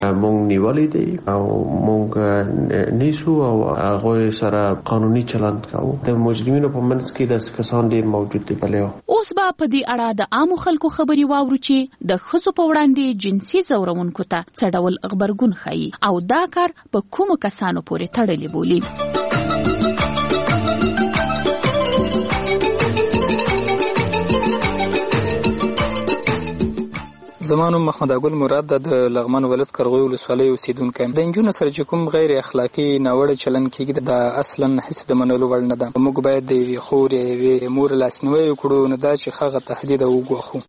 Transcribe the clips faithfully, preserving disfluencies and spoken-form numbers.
مونږ نیولې دي او مونږ نیسو او هغه سره قانوني چلند کوو. د مجرمینو په منځ کې د کسان ډېر موجود دي. بلې اوس به په دې اړه د عامو خلکو خبري واورو چې د ښځو په وړاندې جنسي ځورونکو ته څه ډول غبرګون ښيي او دا کار په کومو کسانو پورې تړلی بولي. زما نوم محمد اګل مراد د لغمان ولایت قرغوی ولسوالۍ اوسیدونکی یم. د نجونو سره چې کوم غیر اخلاقي ناوړه چلند کېږي دا اصلا هیڅ د منلو وړ نه ده. موږ باید د یوې خور یا یوې مور لاسنیوی وکړو، نه دا چې هغه تهدید وګواښو.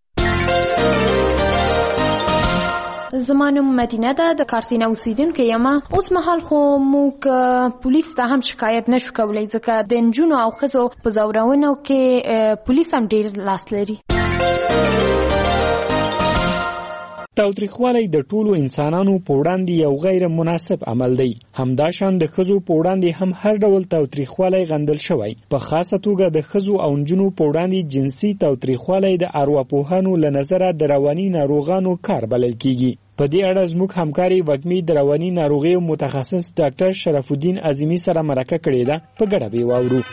زما نوم مدینه ده، د کارسینه اوسیدونکی یم. اوس مهال خو موږ پولیس ته هم شکایت نشو کولی ځکه د نجونو او ښځو په ځورونو کې پولیس هم ډېر لاس لري. تاوتریخوالی د ټولو انسانانو په وړاندې یو غیر مناسب عمل دی. همداشان د ښځو په وړاندې هم هر ډول تاوتریخوالی غندل شوی. په خاصه توګه د ښځو او نجونو په وړاندې جنسي تاوتریخوالی د ارواپوهانو له نظره د رواني ناروغانو کار بلل کیږي. په دې اړه زموږ همکاري وږمې د رواني ناروغیو متخصص ډاکټر شرف الدین عظیمی سره مرکه کړې ده. په ګډه به واورو.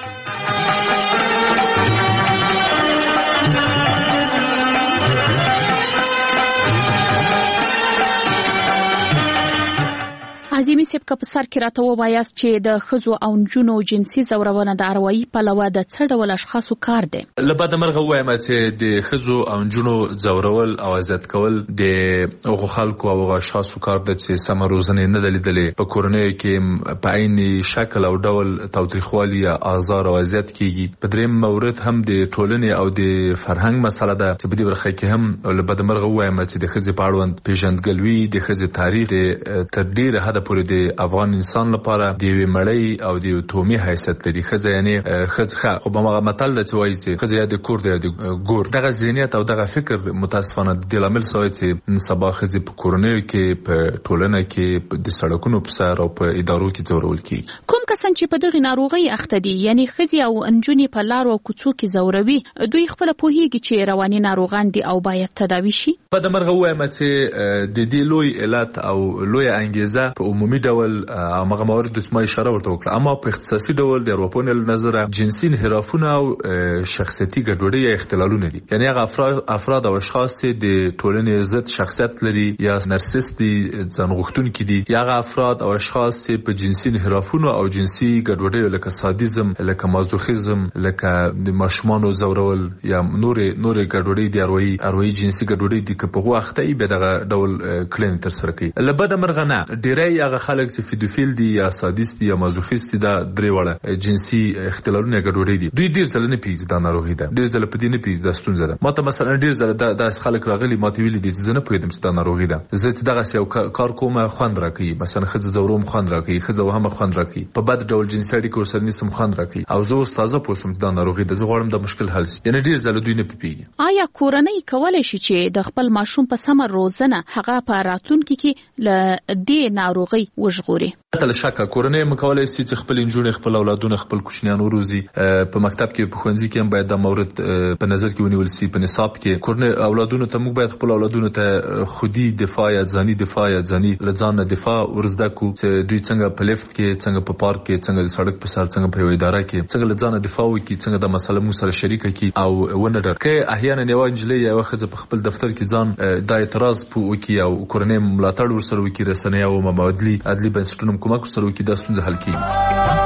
عظیمی صاحب که په سر کې راته ووایاست چې د ښځو او نجونو جنسي ځورونه د اروایي پلوه د څه ډول اشخاصو کار دی؟ له بده مرغه ووایم چې د ښځو او نجونو ځورول او اذیت کول د هغو خلکو او هغو اشخاصو کار دی چې سمه روزنه نه ده لیدلې. په کورنیو کې په عین شکل او ډول تاوتریخوالي یا آزار او اذیت کیږي. په دریم مورد هم د ټولنې او د فرهنګ مسله ده چې په دې برخه کې هم له بده مرغه ووایم چې د ښځې په اړوند پیژندګلوي د ښځې تاریخ تر ډېره حده پورې د افغان انسان لپاره د یوې مړۍ او د یو تومي حیثیت لري. ښځه یعنی ښځه خو به هغه متل ده چې وایي چې ښځه یا د کور ده یا د ګور. دغه ذهنیت او دغه فکر متاسفانه د دې لامل شوی چې نن سبا ښځې په کورنیو کې په ټولنه کې د سړکونو په سر او په ادارو کې ځورول کېږي. کوم کسان چې په دغه ناروغۍ اخته دي یعنی ښځې او نجونې په لارو او کوڅو کې ځوروي، دوی خپله پوهېږي چې رواني ناروغان دي او باید تداوي شي؟ په د مرغه ووایم چې د دې لوی علت او لوی انګیزه په عمومي ډول هغه موارد چې ما اشاره ورته وکړه، اما په اختصاصي ډول د اروپا له نظره جنسي انحرافونه او شخصیتي ګډوډي یا اختلالونه دي. یعنی هغه افراد او اشخاص چې د ټولنې ضد شخصیت لري یا نرسست دي، ځانغوښتونکي دي، یا هغه افراد او اشخاص چې په جنسي انحرافونو او جنسي ګډوډي لکه سادیزم، لکه مازوخیزم، لکه د ماشومانو ځورول یا نور نور ګډوډي دي، اروایي اروایي جنسي ګډوډي دي که په وخت یې به دغه ډول کلین تر سره کوي. لبد مرغه نه ډیری هغه خلک چې فیدوفیل دي یا سادیست دي یا مازوخیست دي، دا درې وړه جنسي اختلالونه ګډوډي دي. دوی ډیر ځله نه پیږي دا ناروغي ده، ډیر ځله په دې نه پیږي دا ستونزه ده. ماته مثلا ډیر ځله دا داس خلک راغلي ماته ویلي دي چې زه نه پوهېدم چې دا ناروغي ده، زه چې دغه یو کار کوم خوند راکوي، مثلا ښځه ځوروم خوند راکوي، ښځه وهم خوند راکوي، په بد ډول جنسي اړیکې ورسره نیسم خوند راکوي، او زه اوس تازه پوه شوم چې دا ناروغي ده، زه غواړم دا مشکل حل شي. یعنې ډیر ځله دوی نه پیږي. آیا کورنۍ کولی شي چې د خپل ماشوم په سمه روزنه هغه په راتلونکي کې له دې ناروغۍ وژغوري؟ تل شکه کورنۍ مکولای شي چې خپل انجونې خپل اولادونه خپل کوچنیان وروزي. په مکتب کې په ښوونځي کې هم باید دا مورد په نظر کې ونیول شي. په نصاب کې کورنۍ اولادونو ته موږ باید خپل اولادونو ته خودي دفاع یا ځاني دفاع یا ځاني له ځان نه دفاع ورزده کو، چې دوی څنګه په لیفت کې، څنګه په پارک کې، څنګه د سړک په سر، څنګه په یو اداره کې څنګه له ځان نه دفاع وکړي، څنګه د مسله مو سره شریکه کړي او ونه ډار کې. احیانا یو نجلۍ یا ښځه په خپل دفتر کې ځان د اعتراض په وکړي او کورنۍ ملاتړ ورسره وکړي، رسنۍ او مبادلي عدلي بنسټونو کومک ورسره وکړي، دا ستونزه حل کیږي.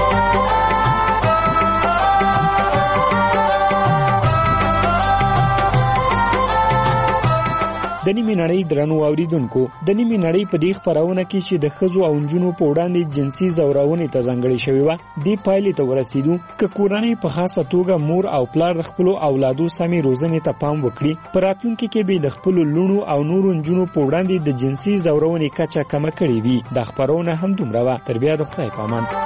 د نیمې نړۍ درنو اوریدونکو، د نیمې نړۍ په دې خپرونه کې چې د ښځو او نجونو په وړاندې جنسي ځورونې ته ځانګړې شوې وه، دې پایلې ته ورسېدو که کورنۍ په خاصه توګه مور او پلار د خپلو اولادو سمې روزنې ته پام وکړي، په راتلونکي کې به د خپلو لوڼو او نورو نجونو په وړاندې د جنسي ځورونې کچه کمه کړې وي. دا خپرونه هم دومره وه. تر بیا د خدای په امان.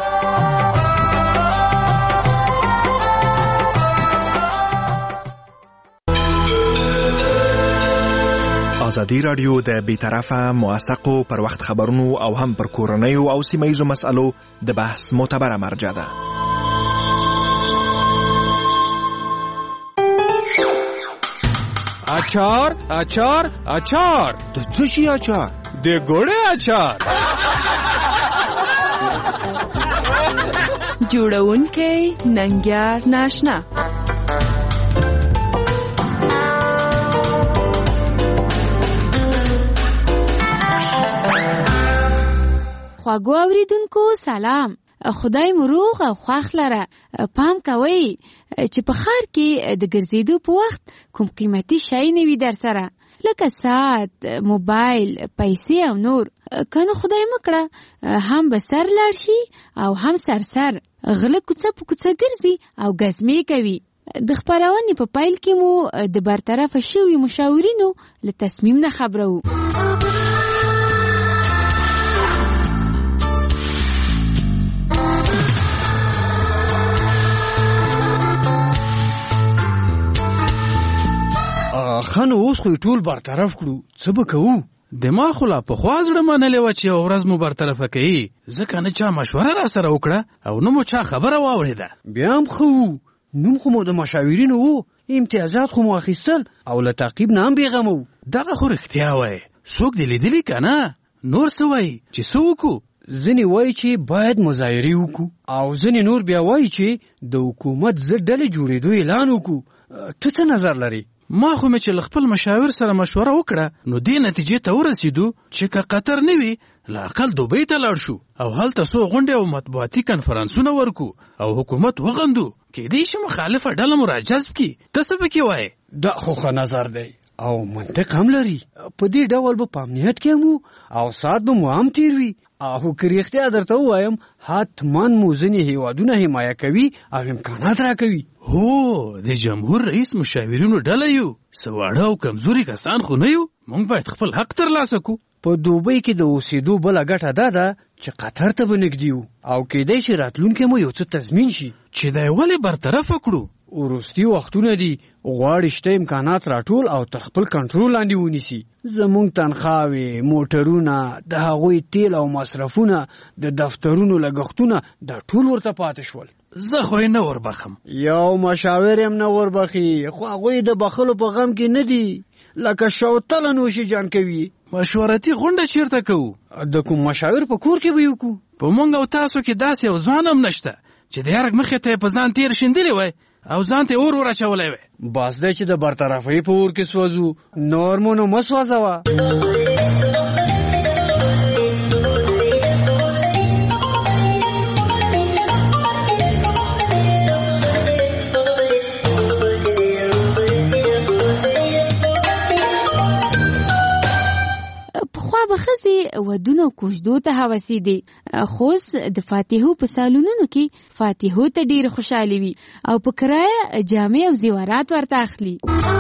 ازادي راډیو د بیطرفه موثقو پر وخت خبرونو او هم پر کورنیو او سیمه‌ییزو مسألو د بحث معتبره مرجع ده. اچار اچار اچار د څه شي اچار؟ د ګوړې اچار. جوړونکی ننګیار ناشنا. خواږو اوریدونکو سلام. خدای مو روغ او خوښ لره. پام کوئ چې په ښار کې د ګرځېدو په وخت کوم قیمتي شی نه وي در سره، لکه ساعت، موبایل، پیسې او نور. کنه خدای مکړه هم به سر لاړ شي او هم سر سر غله کوڅه په کوڅه ګرځي او ګزمې کوي. د خپرونې په پیل کې مو د برطرفه شوي مشاورینو له تصمیم نه خبرو. خانو اوس خو ټول برطرف کړو، څه به کوو؟ دماغ خو لا پخوا زړه منلې وه چې یو ورځ مو برطرفه کوي، ځکه نه چا مشوره را سره وکړه او نه مو چا خبره واورېده. بیا هم ښه وو، نوم خو مو د مشاورینو وو، امتیازات خو مو اخیستل او له تعقیب نه هم بېغمه وو. دغه خو رښتیا وایي، څوک دې لیدلي که نه؟ نور څه وایي چې څه وکړو؟ ځینې وایي چې باید مظاهرې وکړو او ځینې نور بیا وایي چې د حکومت ضد ډلې جوړېدو اعلان وکړو. ته څه نظر لرې؟ ما خو مې چې له خپل مشاور سره مشوره وکړه نو دې نتیجې ته ورسېدو چې که قطر نه وي له اقل دوبۍ ته لاړ شو او هلته څو غونډې او مطبوعاتي کنفرانسونه ورکو او حکومت وغندو، کېدای شي مخالفه ډله مو راجذب کړي. ته څه پکې وایې؟ دا خو ښه نظر دی او منطق هم لري. په دې ډول به په امنیت کې هم او ساعت به مو هم تیر وي او که رښتیا درته ووایم حتما مو ځینې هیوادونه حمایه کوي او امکانات راکوي. هو د جمهور رئیس مشاورینو ډله یو، څه واړه او کمزوري کسان خو نه یو. موږ باید خپل حق ترلاسه کړو. په دوبۍ کې د اوسېدو بله ګټه دا ده چې قطر ته به نږدې وو او کېدای شي راتلونکی مو یو څه تضمین شي. چې دی ولې برطرفه کړو؟ وروستي وختونه دي، غواړي شته امکانات راټول او تر خپل کنټرول لاندې ونیسي. زموږ تنخواوې، موټرونه، د هغوی تیل او مصرفونه، د دفترونو لګښتونه دا ټول ورته پاتې شول. زه خو یې نه وربخم. یو مشاور هم نه وربخي، خو هغوی د بخلو په غم کې نه دي، لکه شوتله نوشي جان کوي. مشورتي غونډه چیرته کوو؟ د کوم مشاور په کور کې به یې وکړو. په موږ او تاسو کې داسې یو ځوان هم نشته چې د یارګ مخې ته یې په ځان تیر شیندلی وای او ځان ته اور ورچولی وای. بس دی چې د برطرفۍ په اور کې سوځو، نور مو نو مه سوځوه. ښځې ودونو کوژدو ته هوسې دي، خو اوس د فاتحو په سالونونو کې فاتحو ته ډېر خوشحالي وي او په کرایه جامې او زیورات ورته اخلي.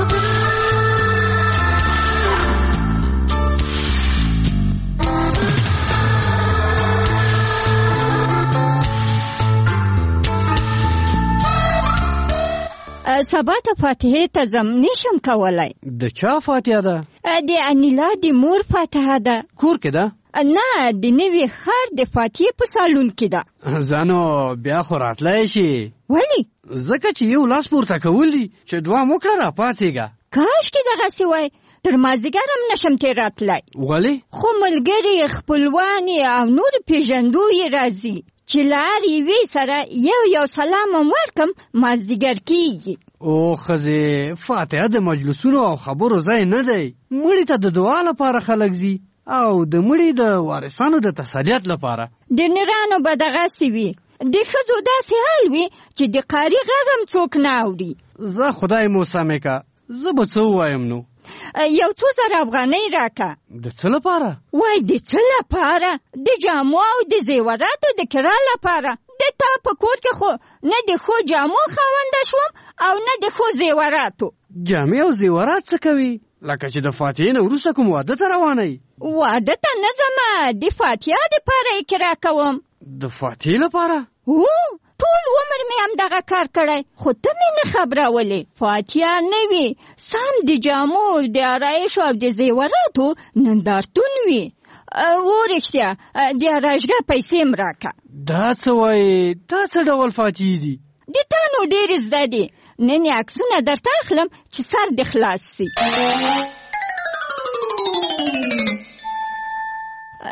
سبا ته فاتحې ته ځم، نشم کولی. د چا فاتحه ده؟ د انیلا د مور فاتحه ده. کور کې ده؟ نه، د نوي ښار د فاتحې په سالون کې ده. ځانو بیا خو راتلی شي. ولې؟ ځکه چې یو لاس پورته کول دي چې دوه موکړه را پاڅېږه. کاشکې دغسې وای، تر مازدیګر هم نشم ترې راتلی. ولې؟ خو ملګري، خپلوان او نور پېژندو یې راځي چې له هر یوې سره یو یو سلام هم ورکم، مازدیګر کېږي. او ښځې، فاتحه د مجلسونو او خبرو ځای نه دی. مړي ته د دعا لپاره خلک ځي او د مړي د وارثانو د تسلیت لپاره. د نرانو به دغسې وي، د ښځو داسې حال وي چې د قاري غږ هم څوک نه اوري. زه خدای مو سمې که، زه به څه ووایم نو؟ یو څو زره افغانۍ راکه. د څه لپاره؟ وای د څه لپاره؟ د جامو او د زیوراتو د کرا لپاره. د تا په کور کې خو نه د ښو جامو خاونده شوم او نه د ښو زیوراتو. جامې او زیورات څه کوي؟ لکه چې د فاتحې نه وروسته کوم واده ته روانئ؟ واده ته نه ځمه، د فاتحه دپاره یې کرا کوم. د فاتحې لپاره؟ هو، ټول عمر مې هم دغه کار کړی، خو ته مې نه خبرولې. فاتحه نه وي، سم د جامو، د آرایشو او د زیوراتو نندارتون وي. و رښتیا د آرایشګاه پیسې م راکه. دا څه وایې؟ دا څه ډول فاتحې دي؟ د تا نو ډېرې زده دي. نن یې عکسونه درته اخلم چې سر دې خلاص سي.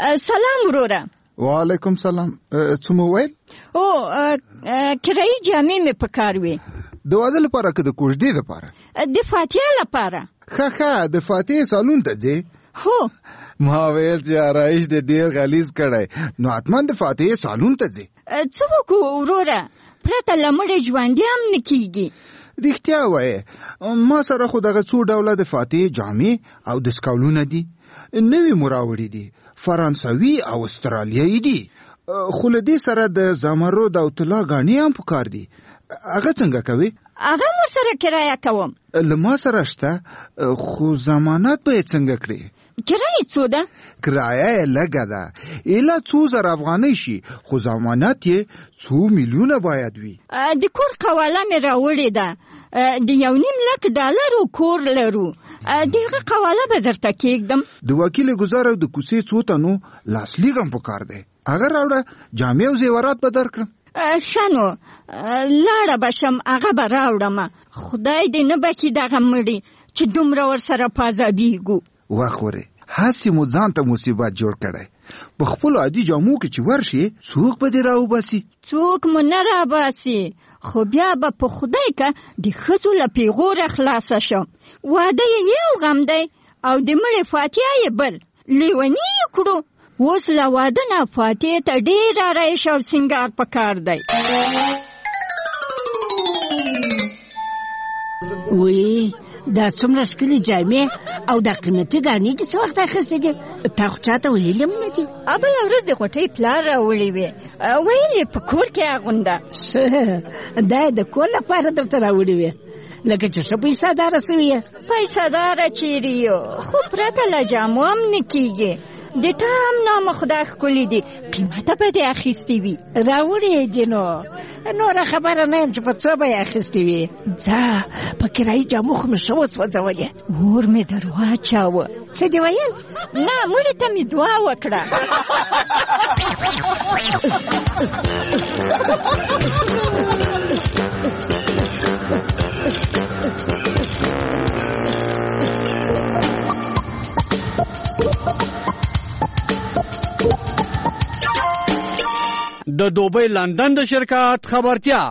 سلام وروره. وعلیکم سلام. څه مو ویل؟ او کرایي جامې مې پکار وې. د واده لپاره که د کوژدې لپاره؟ د فاتحه لپاره. ښه ښه د فاتحې سالون ته ځې؟ هو. ما ویل چې آرایش دې ډېر غلیظ کړی، نو حتما د فاتحې سالون ته ځې. څه وکړو وروره، پرته له مړې ژوندی هم نه کېږي. رښتیا وایې، ما سره خو دغه څو ډوله د فاتحې جامې او دستکولونه دي، نوي مو راوړي دي، فرانسوي او استرالیایي دي، خو له دې سره د زمرد او طلا ګاڼې هم پکار دي. هغه څنګه کوي؟ هغه هم ورسره کرایه کوم. له ما سره شته، خو ضمانت به یې څنګه کړې؟ کرایه څو ده؟ کرایه یې لږه ده، ایله څو زره افغانۍ شي، خو ضمانت یې څو میلیونه باید وي. د کور قواله مې راوړې ده، د یو نیم لک ډالرو کور لرو، دغه قواله به درته کېږدم. د وکیل ګزار او د کوڅې څو تنو لاسلیک هم پکار دی، هغه راوړه، جامې او زیورات به درکړم. ښه نو لاړه به شم، هغه به راوړم. خدای دې نه بخي دغه مړي چې دومره ورسره په عذابېږو. وخورې، هسې مو ځان ته مصیبت جوړ کړی، په خپلو عادي جامو کې چې ورشي څوک به دې راوباسي؟ څوک مو نه راباسي، خو بیا به په خدای که د ښځو له پیغوره خلاصه شم. واده یې یو غم دی او د مړې فاتحه یې بل، لیوني یې کړو. اوس له واده نه فاتحې ته ډېر آرایش او سینګار پکار دی. وی دا څومره ښکلې جامې او دا قیمتي ګاڼې دي څه وخت اخیستې دي؟ تا خو چاته ویلي هم نه دي. بله ورځ د غوټۍ پلار راوړې وې، ویل یې په کور کې اغونده. ښه، دا یې د کور لپاره درته راوړې وې، لکه چې ښه پیسه داره سوې یې. پیسه داره چیرې یو، خو پرته له جامو هم نه کېږي. د تا هم نامه خدای ښکلي دي، قیمته به دې اخیستې وي. راوړې دي نو نوره خبره نه یم چې په څو به یې اخیستې وي. ځه په کرایي جامو خو مې ښه وسوځولې. اور مې در واچاوه. څه دې ویل؟ نه، مړي ته مې دعا وکړه. د دوبۍ لندن د شرکت خبرتیا.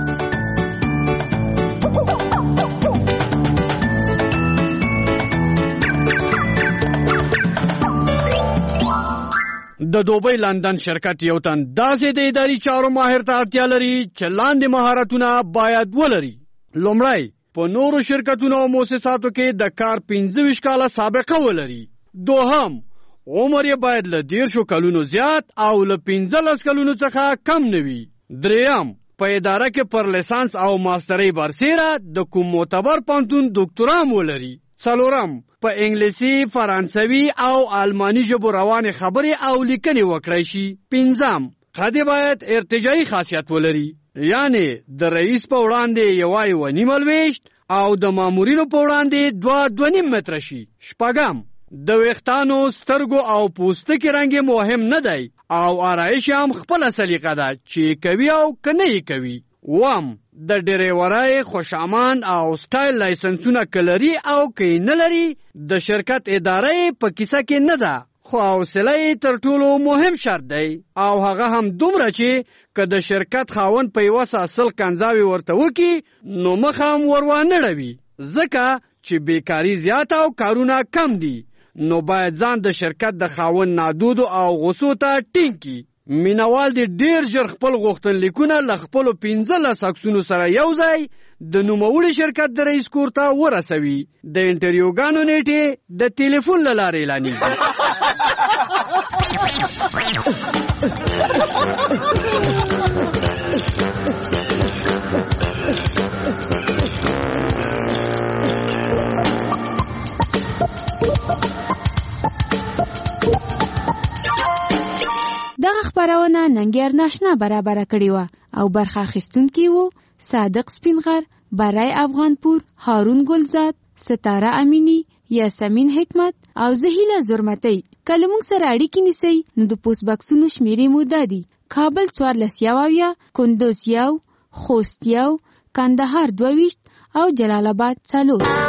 د دوبۍ لندن شرکت یو تن داسې د اداري چارو ماهر ته اړتیا لري چې لاندې مهارتونه باید ولري. لومړی، په نورو شرکتونو او مؤسساتو کې د کار پنځه ویشت کاله سابقه ولري. دوهم، عمر یې باید له دیرشو کلونو زیات او له پنځلس کلونو څخه کم نه وي. دریم، په اداره کې پر لیسانس او ماسترۍ برسېره د کوم معتبر پوهنتون ډاکټورام ولري. څلورم، په انګلیسي، فرانسوي او آلماني ژبو روانې خبرې او لیکنې وکړای شي. پنځم، خدای باید ارتجاعي خاصیت ولري، یعنی د رئیس په وړاندې یوه یوه نیمه لویشت او د مامورینو په وړاندې دوه دوه نیم متره شي. شپږم، د ویښتانو، سترګو او پوستکي رنګ مهم نه دی او آرایش هم خپله سلیقه ده چې کوي او که نه یې کوي. اووم، د ډریورۍ، خوشامند او سټایل لایسنسونه که لري او که یې نه لري د شرکت اداره یې په کیسه کې نه ده، خو حوصله یې تر ټولو مهم شرط دی، او هغه هم دومره چې که د شرکت خاوند په یوه ساه سل کنځاوې ورته وکړي نو مخ هم ور وانه ړوي، ځکه چې بیکاري زیاته او کارونه کم دي. نو باید ځان د شرکت د خاوند نادودو او غوسو ته ټینګ کړي. مینوال دې ډېر ژر خپل غوښتنلیکونه له خپلو پنځلس عکسونو سره یو ځای د نوموړي شرکت د رئیس کور ته ورسوي. د انټرویوګانو نیټې د ټلیفون له لارې اعلانېږي. دغه خبرونه ننګیار ناشنا برابر کړی و او برخه اخیستونکي وو صادق سپینغر، برای افغانپور، هارون گلزاد، ستاره امینی، یاسمین حکمت او زهیله زرمتی. کله موږ سره اړیکې نیسئ نو د پوسټ باکسونو شمیرې مو دا دي: کابل څوارلس یو اویا، کندوز یو، خوست یو، کندهار دوه ویشت او جلال آباد څلور.